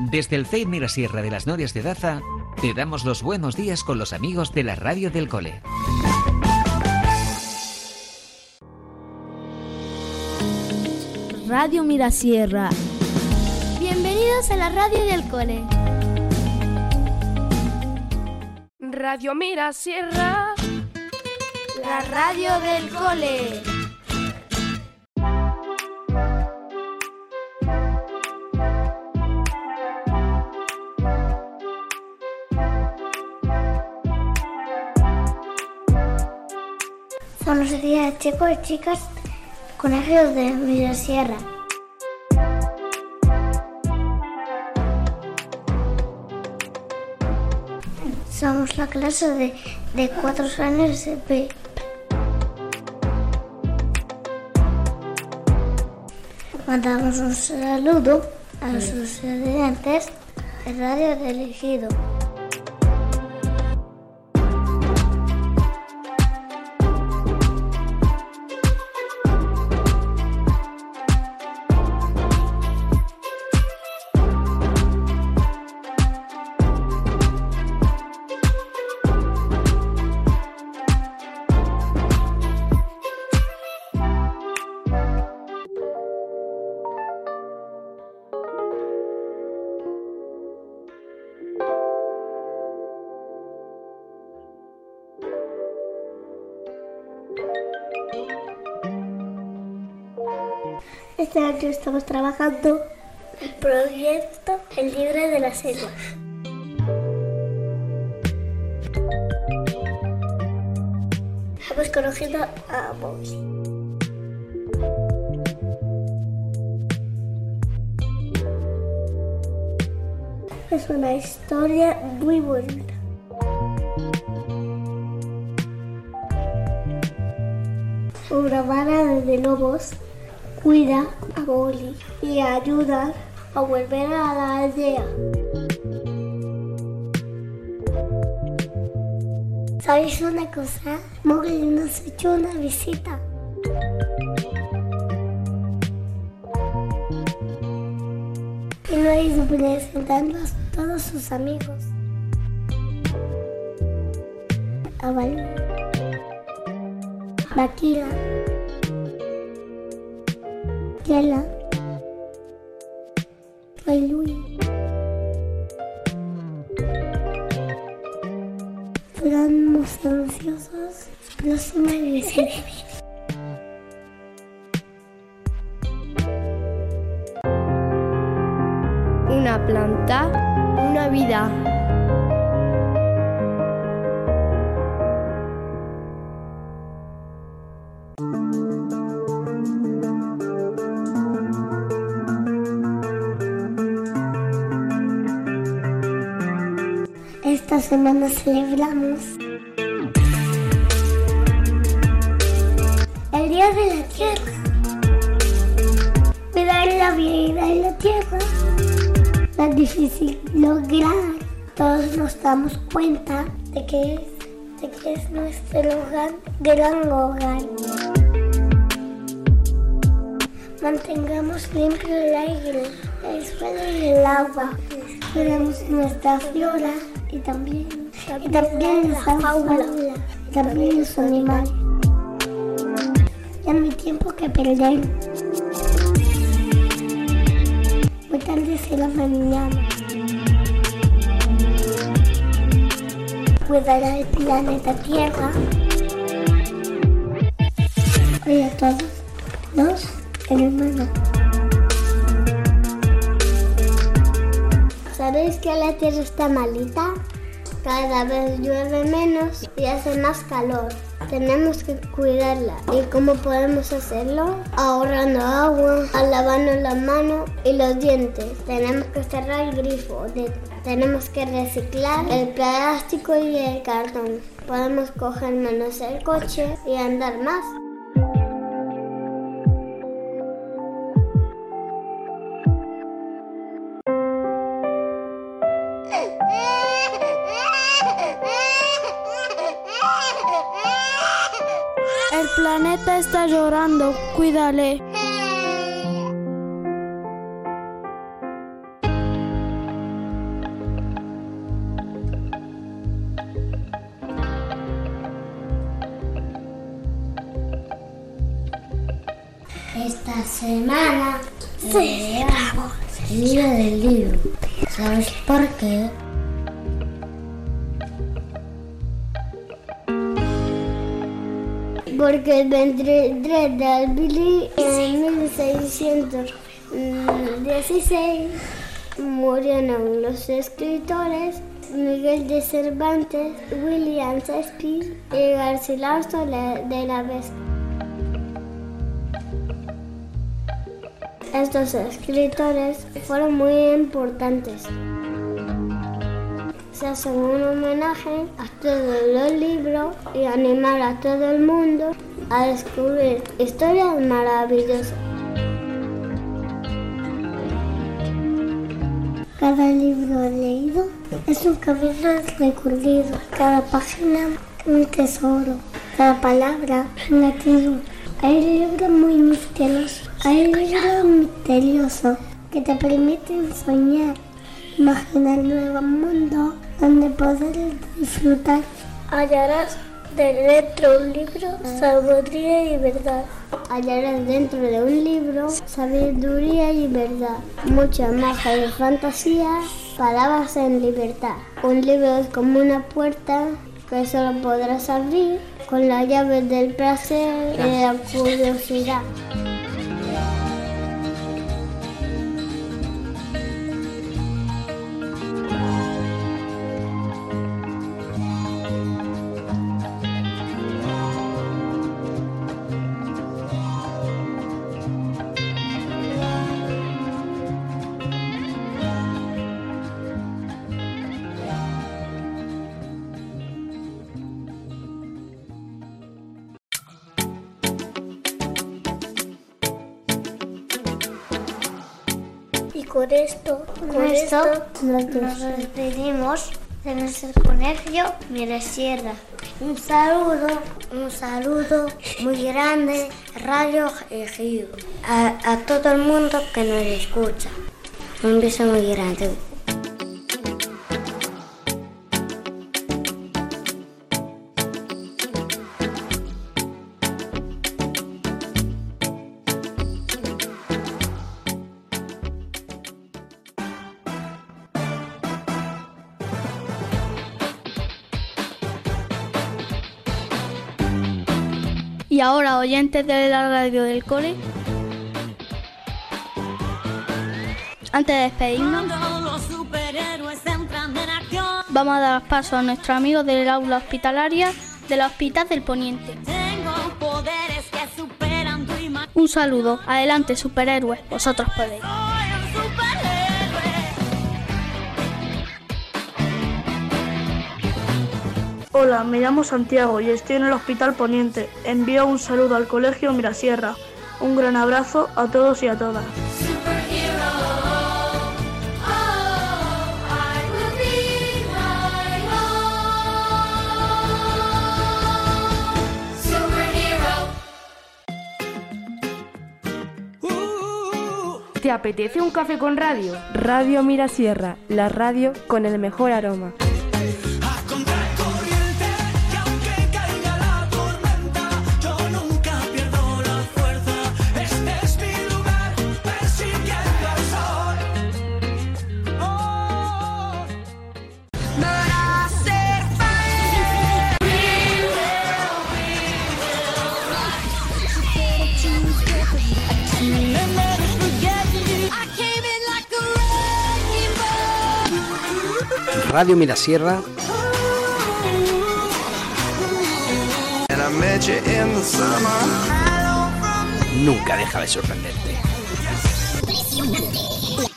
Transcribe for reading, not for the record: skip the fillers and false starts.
Desde el CEI Mirasierra de las Norias de Daza, te damos los buenos días con los amigos de la radio del cole. Radio Mirasierra. Bienvenidos a la radio del cole. Radio Mirasierra, la radio del cole. Buenos días, chicos y chicas, colegios de Mirasierra. Somos la clase de 4 años B. Mandamos un saludo a los estudiantes de Radio del Ejido. Este año estamos trabajando el proyecto El Libre de la Selva. Hemos conocido a Moby. Es una historia muy bonita. Una manada de lobos cuida a Molly y ayuda a volver a la aldea. ¿Sabéis una cosa? Molly nos echó una visita. Y nos hizo presentando a todos sus amigos. A Balú, Maquila, Yela, Luis. Estamos ansiosos por la próxima aniversario. Una planta, una vida. Esta semana celebramos el Día de la Tierra. Cuidar la vida en la tierra no es difícil lograr. Todos nos damos cuenta de que es nuestro gran hogar. Mantengamos limpio el aire, el suelo y el agua. Cuidemos nuestra flora y también nuestra fauna y también los animales. Ya no hay tiempo que perder. Muy tarde será mañana. Cuidará el planeta Tierra. Hoy a todos los hermanos. ¿Sabéis que la Tierra está malita? Cada vez llueve menos y hace más calor. Tenemos que cuidarla. ¿Y cómo podemos hacerlo? Ahorrando agua, lavando las manos y los dientes. Tenemos que cerrar el grifo. Tenemos que reciclar el plástico y el cartón. Podemos coger menos el coche y andar más. El planeta está llorando, cuídale. Esta semana celebramos el Día del Libro. ¿Sabes por qué? Porque el 23 de abril en 1616 murieron los escritores Miguel de Cervantes, William Shakespeare y Garcilaso de la Vega. Estos escritores fueron muy importantes. Se hace un homenaje a todos los libros y animar a todo el mundo a descubrir historias maravillosas. Cada libro leído es un camino recorrido, cada página un tesoro, cada palabra un latido. Hay libros muy misteriosos, que te permiten soñar, imaginar un nuevo mundo donde poder disfrutar. Hallarás dentro de un libro sabiduría y verdad. Hallarás dentro de un libro sabiduría y verdad. Mucha magia y fantasía, palabras en libertad. Un libro es como una puerta que solo podrás abrir con la llave del placer y de la curiosidad. Con esto nos despedimos de nuestro colegio Mirasierra. Un saludo muy grande, Radio Ejido, a todo el mundo que nos escucha. Un beso muy grande. Y ahora, oyentes de la radio del cole, antes de despedirnos, vamos a dar paso a nuestros amigos del aula hospitalaria de la Hospital del Poniente. Un saludo, adelante superhéroes, vosotros podéis. Hola, me llamo Santiago y estoy en el Hospital Poniente. Envío un saludo al Colegio Mirasierra. Un gran abrazo a todos y a todas. ¿Te apetece un café con radio? Radio Mirasierra, la radio con el mejor aroma. Radio Mirasierra nunca deja de sorprenderte.